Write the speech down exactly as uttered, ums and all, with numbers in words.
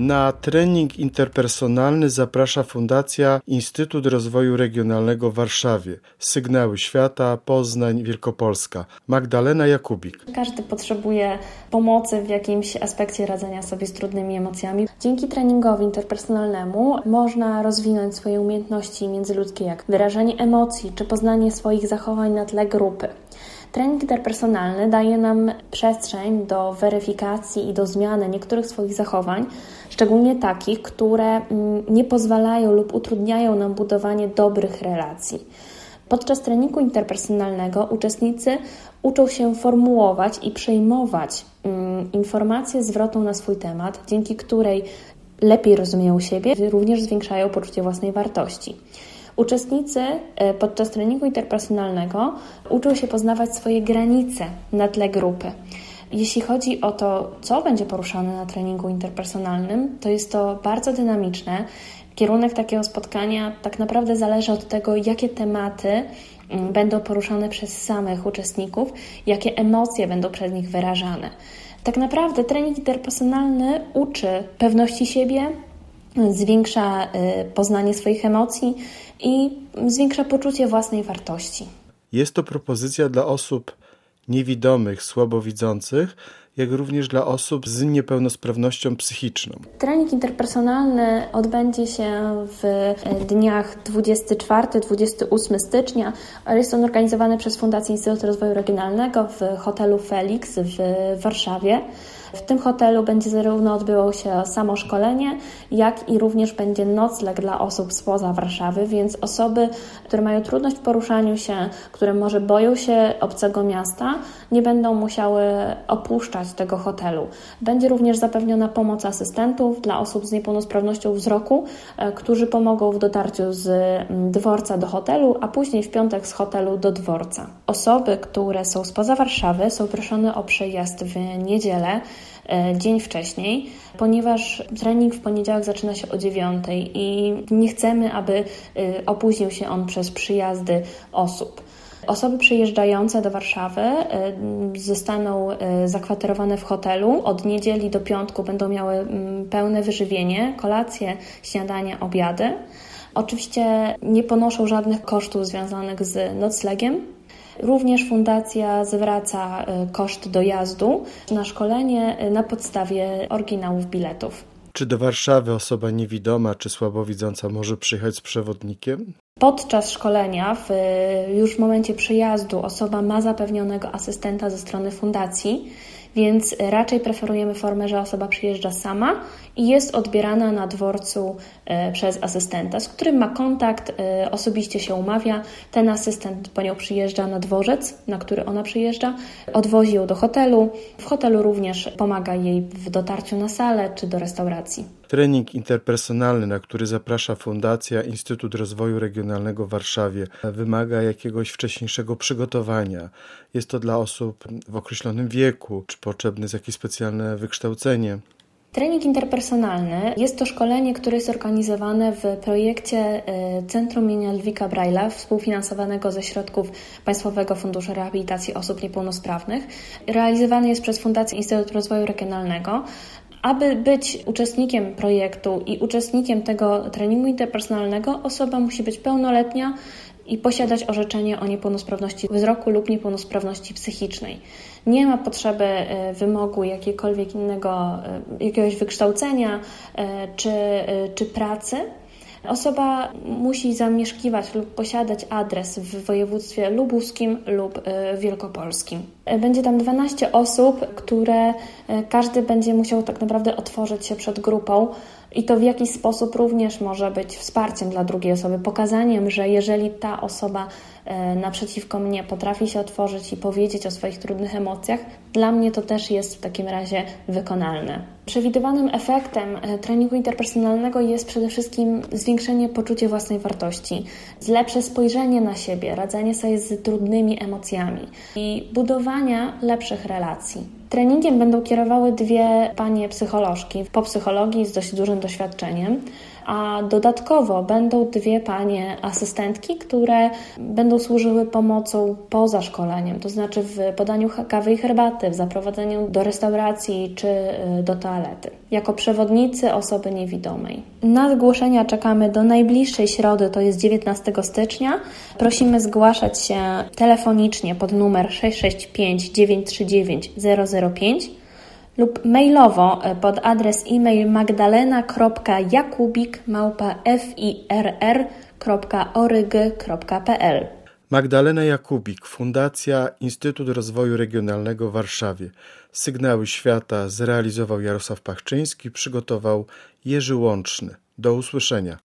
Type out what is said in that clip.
Na trening interpersonalny zaprasza Fundacja Instytut Rozwoju Regionalnego w Warszawie. Sygnały Świata, Poznań, Wielkopolska. Magdalena Jakubik. Każdy potrzebuje pomocy w jakimś aspekcie radzenia sobie z trudnymi emocjami. Dzięki treningowi interpersonalnemu można rozwinąć swoje umiejętności międzyludzkie, jak wyrażanie emocji czy poznanie swoich zachowań na tle grupy. Trening interpersonalny daje nam przestrzeń do weryfikacji i do zmiany niektórych swoich zachowań, szczególnie takich, które nie pozwalają lub utrudniają nam budowanie dobrych relacji. Podczas treningu interpersonalnego uczestnicy uczą się formułować i przejmować um, informację zwrotną na swój temat, dzięki której lepiej rozumieją siebie, również zwiększają poczucie własnej wartości. Uczestnicy podczas treningu interpersonalnego uczą się poznawać swoje granice na tle grupy. Jeśli chodzi o to, co będzie poruszane na treningu interpersonalnym, to jest to bardzo dynamiczne. Kierunek takiego spotkania tak naprawdę zależy od tego, jakie tematy będą poruszane przez samych uczestników, jakie emocje będą przez nich wyrażane. Tak naprawdę trening interpersonalny uczy pewności siebie, zwiększa poznanie swoich emocji i zwiększa poczucie własnej wartości. Jest to propozycja dla osób niewidomych, słabowidzących, jak również dla osób z niepełnosprawnością psychiczną. Trening interpersonalny odbędzie się w dniach dwudziestego czwartego do dwudziestego ósmego stycznia. Jest on organizowany przez Fundację Instytut Rozwoju Regionalnego w hotelu Felix w Warszawie. W tym hotelu będzie zarówno odbyło się samo szkolenie, jak i również będzie nocleg dla osób spoza Warszawy, więc osoby, które mają trudność w poruszaniu się, które może boją się obcego miasta, nie będą musiały opuszczać tego hotelu. Będzie również zapewniona pomoc asystentów dla osób z niepełnosprawnością wzroku, którzy pomogą w dotarciu z dworca do hotelu, a później w piątek z hotelu do dworca. Osoby, które są spoza Warszawy, są proszone o przyjazd w niedzielę, dzień wcześniej, ponieważ trening w poniedziałek zaczyna się o dziewiątej i nie chcemy, aby opóźnił się on przez przyjazdy osób. Osoby przyjeżdżające do Warszawy zostaną zakwaterowane w hotelu. Od niedzieli do piątku będą miały pełne wyżywienie, kolacje, śniadania, obiady. Oczywiście nie ponoszą żadnych kosztów związanych z noclegiem. Również fundacja zwraca koszt dojazdu na szkolenie na podstawie oryginałów biletów. Czy do Warszawy osoba niewidoma czy słabowidząca może przyjechać z przewodnikiem? Podczas szkolenia, w, już w momencie przyjazdu, osoba ma zapewnionego asystenta ze strony fundacji, więc raczej preferujemy formę, że osoba przyjeżdża sama i jest odbierana na dworcu e, przez asystenta, z którym ma kontakt, e, osobiście się umawia. Ten asystent po nią przyjeżdża na dworzec, na który ona przyjeżdża, odwozi ją do hotelu. W hotelu również pomaga jej w dotarciu na salę czy do restauracji. Trening interpersonalny, na który zaprasza Fundacja Instytut Rozwoju Regionalnego w Warszawie, wymaga jakiegoś wcześniejszego przygotowania. Jest to dla osób w określonym wieku, czy potrzebne jest jakieś specjalne wykształcenie? Trening interpersonalny jest to szkolenie, które jest organizowane w projekcie Centrum imienia Ludwika Braille'a, współfinansowanego ze środków Państwowego Funduszu Rehabilitacji Osób Niepełnosprawnych. Realizowany jest przez Fundację Instytut Rozwoju Regionalnego. Aby być uczestnikiem projektu i uczestnikiem tego treningu interpersonalnego, osoba musi być pełnoletnia i posiadać orzeczenie o niepełnosprawności wzroku lub niepełnosprawności psychicznej. Nie ma potrzeby wymogu jakiegokolwiek innego, jakiegoś wykształcenia czy, czy pracy. Osoba musi zamieszkiwać lub posiadać adres w województwie lubuskim lub wielkopolskim. Będzie tam dwanaście osób, które każdy będzie musiał tak naprawdę otworzyć się przed grupą i to w jakiś sposób również może być wsparciem dla drugiej osoby, pokazaniem, że jeżeli ta osoba naprzeciwko mnie potrafi się otworzyć i powiedzieć o swoich trudnych emocjach, dla mnie to też jest w takim razie wykonalne. Przewidywanym efektem treningu interpersonalnego jest przede wszystkim zwiększenie poczucia własnej wartości, lepsze spojrzenie na siebie, radzenie sobie z trudnymi emocjami i budowania lepszych relacji. Treningiem będą kierowały dwie panie psycholożki po psychologii z dość dużym doświadczeniem, a dodatkowo będą dwie panie asystentki, które będą służyły pomocą poza szkoleniem, to znaczy w podaniu kawy i herbaty, w zaprowadzeniu do restauracji czy do toalety, jako przewodnicy osoby niewidomej. Na zgłoszenia czekamy do najbliższej środy, to jest dziewiętnastego stycznia. Prosimy zgłaszać się telefonicznie pod numer sześć sześć pięć dziewięć trzy dziewięć zero zero pięć lub mailowo pod adres e-mail magdalena kropka jakubik małpa firr kropka oryg kropka pl. Magdalena Jakubik, Fundacja Instytut Rozwoju Regionalnego w Warszawie. Sygnały świata zrealizował Jarosław Pachczyński, przygotował Jerzy Łączny. Do usłyszenia.